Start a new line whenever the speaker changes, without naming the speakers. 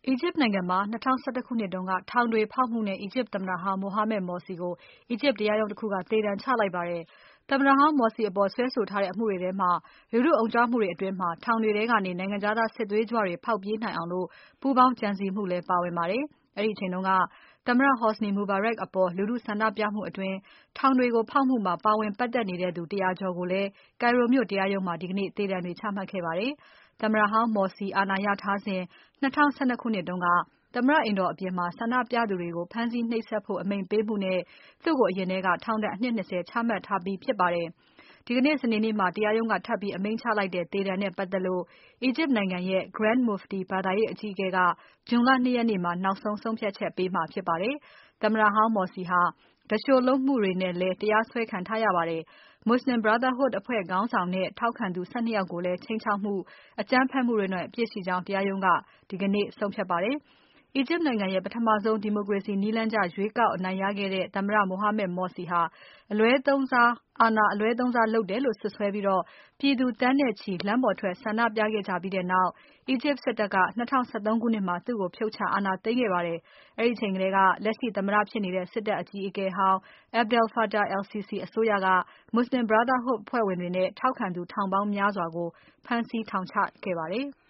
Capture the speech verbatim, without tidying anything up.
အီဂျစ်နိုင်ငံမှာ ၂၀၁၁ ခုနှစ်တုန်းက ထောင်တွေဖောက်မှုနဲ့ အီဂျစ်သမ္မတဟောင်း Mohamed Morsi ကို အီဂျစ်တရားရုံးတခုက သေဒဏ်ချလိုက်ပါတယ်။ သမ္မတဟောင်း Morsi အပေါ်စွဲဆိုထားတဲ့အမှုတွေထဲမှာ လူထုအုံကြွမှုတွေအတွင်း ထောင်တွေထဲကနေ နိုင်ငံခြားသားစစ်သွေးကြွတွေ ဖောက်ပြေးနိုင်အောင် ပူးပေါင်းကြံစည်မှုလည်း ပါဝင်ပါတယ်။ အဲဒီအချိန်တုန်းက သမ္မတ Hosni Mubarak အပေါ် လူထုဆန္ဒပြမှုအတွင်း ထောင်တွေကို ဖောက်မှုမှာ ပါဝင်ပတ်သက်နေတဲ့သူ ၁၀၀ ကျော်ကိုလည်း Cairo မြို့တရားရုံးမှာ ဒီကနေ့ သေဒဏ်တွေ ချမှတ်ခဲ့ပါတယ်။ သမ္မတဟောင်း Morsi အာဏာရထားစဉ် ၂၀၁၂ ခုနှစ်တုန်းက သမ္မတအိမ်တော်အပြင်မှာ ဆန္ဒပြသူတွေကို ဖမ်းဆီးနှိပ်စက်ဖို့ အမိန့်ပေးမှုနဲ့ သူ့ကို အရင်ထဲက ထောင်ဒဏ် အနှစ် ၂၀ ချမှတ်ထားပြီးဖြစ်ပါတယ်။ ဒီကနေ့ စနေနေ့မှာ တရားရုံးက ထပ်ပြီး အမိန့်ချလိုက်တဲ့ သေဒဏ်နဲ့ပတ်သက်လို့ အီဂျစ်နိုင်ငံရဲ့ Grand Mufti ဘာသာရေးအကြီးအကဲက ဂျွန်လ ၂ ရက်နေ့မှာ နောက်ဆုံး ဆုံးဖြတ်ချက်ပေးမှာဖြစ်ပါတယ်။ သမ္မတဟောင်း Morsi ဟာ သူလျှိုလုပ်မှုတွေနဲ့လည်း တရားစွဲခံထားရပါတယ်။ Muslim Brotherhood အဖွဲ့ခေါင်းဆောင်နဲ့ ထောက်ခံသူ ၁၂ ယောက်ကိုလည်း ခြိမ်းခြောက်မှု။ အကြမ်းဖက်မှုတွေနဲ့ အပြစ်ရှိကြောင်း တရားရုံးက ဒီကနေ့ ဆုံးဖြတ်ပါတယ်။ အီဂျစ်နိုင်ငံရဲ့ ပထမဆုံး ဒီမိုကရေစီနည်းလမ်းကျ ရွေးကောက်အနိုင်ရခဲ့တဲ့ သမ္မတ Mohamed Morsi ဟာ အလွဲသုံးစား အာဏာအလွဲသုံးစားလုပ်တယ်လို့ စွပ်စွဲပြီး ပြည်သူသန်းနဲ့ချီ လမ်းပေါ်ထွက် ဆန္ဒပြခဲ့ကြပြီးနောက် အီဂျစ်စစ်တပ်က ၂၀၁၃ ခုနှစ်မှာ သူ့ကို ဖြုတ်ချအာဏာသိမ်းခဲ့ပါတယ်။ အဲဒီအချိန်ကတည်းက လက်ရှိသမ္မတဖြစ်နေတဲ့ စစ်တပ်အကြီးအကဲဟောင်း Abdel Fattah al-Sisi အစိုးရက Muslim Brotherhood အဖွဲ့ဝင်တွေနဲ့ ထောက်ခံသူထောင်ပေါင်းများစွာကို ဖမ်းဆီးထောင်ချခဲ့ပါတယ်။